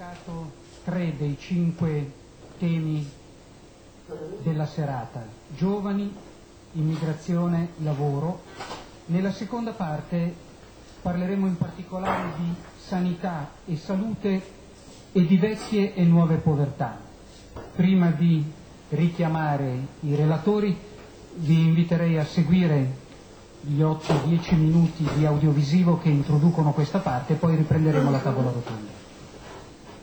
toccato 3 dei 5 temi della serata: giovani, immigrazione, lavoro. Nella seconda parte parleremo in particolare di sanità e salute e di vecchie e nuove povertà. Prima di richiamare i relatori vi inviterei a seguire gli 8-10 minuti di audiovisivo che introducono questa parte e poi riprenderemo la tavola rotonda.